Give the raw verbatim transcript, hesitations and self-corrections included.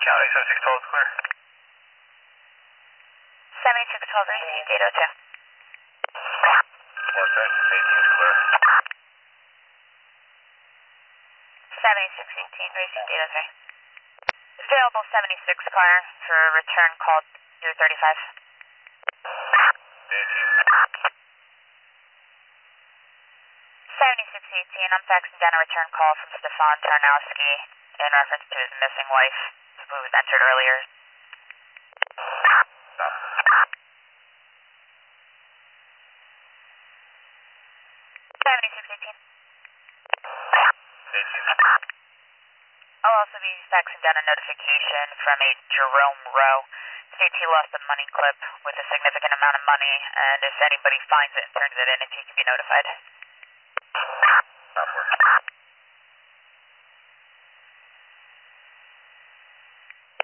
County seventy-six twelve is clear. seventy-six twelve, received eight oh two. One seventy-six eighteen is clear. seventy-six eighteen, received eight oh three. Available seventy-six car for return call U thirty-five. eighteen. seventy-six eighteen, I'm faxing down a return call from Stefan Tarnowski in reference to his missing wife, who was entered earlier. seventy-six eighteen. eighteen. I'll also be faxing down a notification from a Jerome Rowe. States he lost a money clip with a significant amount of money, and if anybody finds it and turns it in, if he can be notified. Stop work.